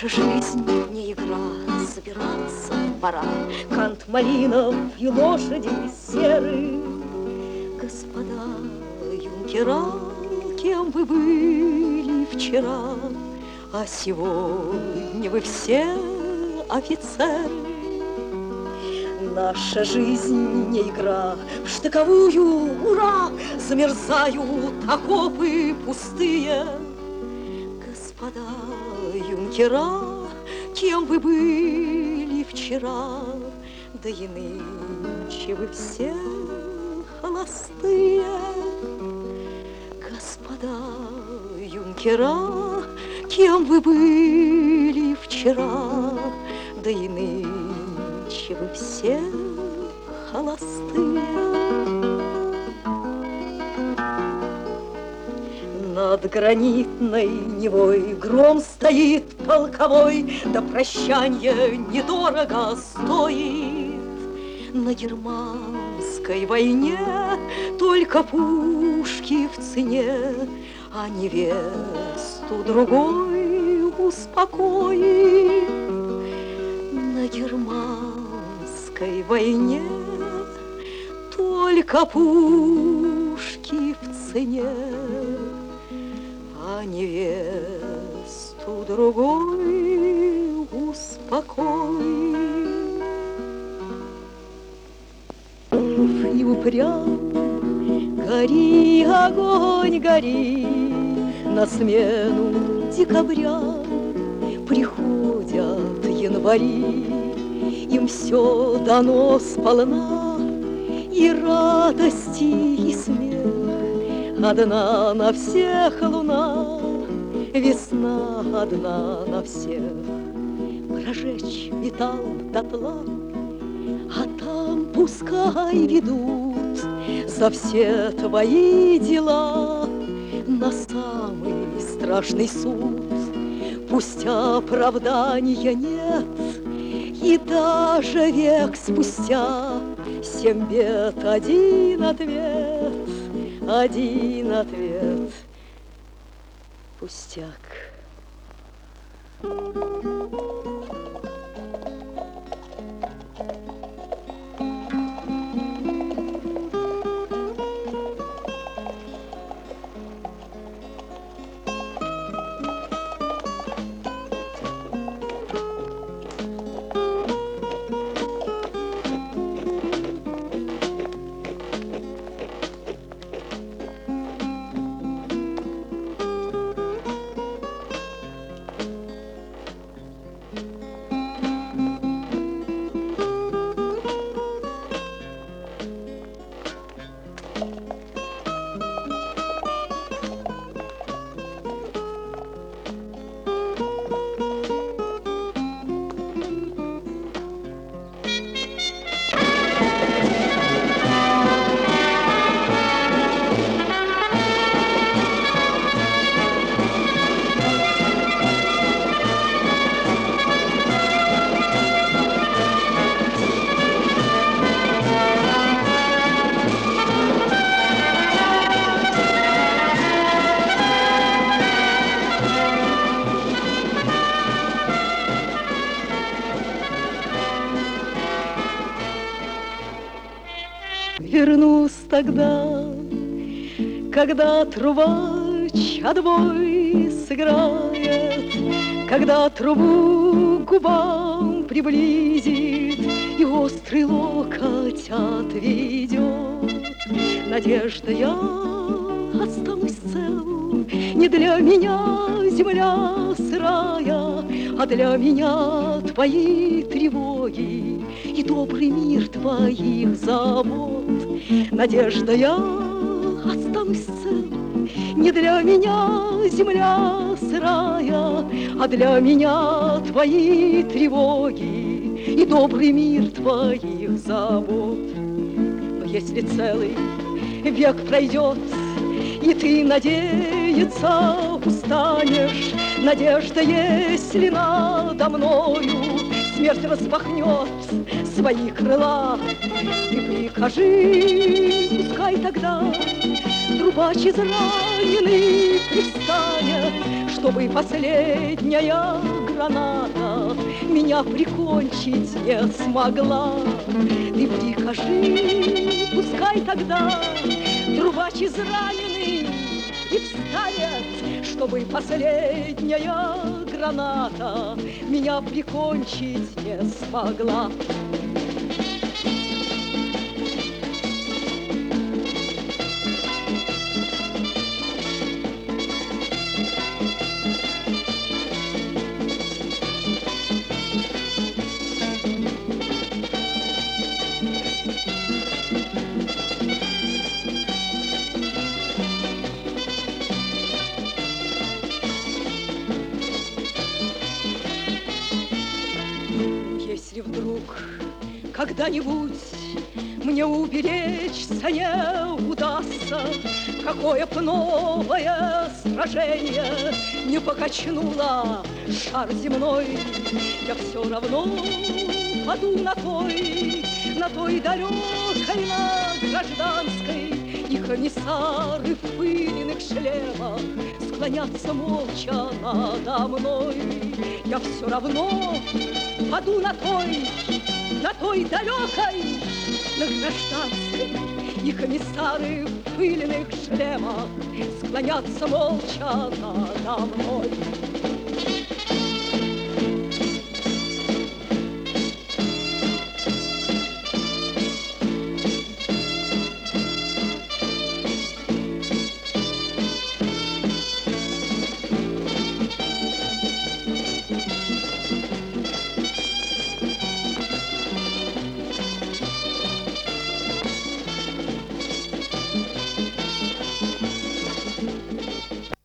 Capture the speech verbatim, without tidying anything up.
Наша жизнь не игра, собираться пора. Кант малинов и лошади серы. Господа юнкера, кем вы были вчера, а сегодня вы все офицеры. Наша жизнь не игра, в штыковую, ура, замерзают окопы пустые. Господа юнкера, кем вы были вчера, да и нынче вы все холостые. Господа юнкера, кем вы были вчера, да и нынче вы все холостые. Над гранитной Невой гром стоит полковой, да прощанье недорого стоит. На германской войне только пушки в цене, а невесту другой успокоит. На германской войне только пушки в цене, а невесту другой успокоит. И упрям, гори, огонь, гори, на смену декабря приходят январи. Им все дано сполна, и радости, и смех. Одна на всех луна, весна одна на всех. Прожечь металл дотла, а там пускай ведут за все твои дела на самый страшный суд. Пусть оправдания нет, и даже век спустя семь бед, один ответ, один ответ, пустяк. Вернусь тогда, когда трубач отбой сыграет, когда трубу к губам приблизит и острый локоть отведет. Надежда, я останусь цел, не для меня земля сырая, а для меня твои тревоги и добрый мир твоих забот. Надежда, я останусь цел, не для меня земля сырая, а для меня твои тревоги и добрый мир твоих забот. Но если целый век пройдет, и ты надеяться устанешь, надежда, если надо мною смерть распахнет свои крыла. Ты прикажи, пускай тогда трубач израненный привстанет, чтобы последняя граната меня прикончить не смогла. Ты прикажи, пускай тогда трубач израненный привстанет, чтобы последняя граната меня прикончить не смогла. Если вдруг когда-нибудь мне уберечься не удастся, какое б новое сражение не покачнуло шар земной, я все равно паду на той, на той далекой, на гражданской, и комиссары в пыльных шлемах склонятся молча надо мной. Я все равно паду на той, на той далекой, на гражданской, и комиссары в пыльных шлемах склонятся молча надо мной.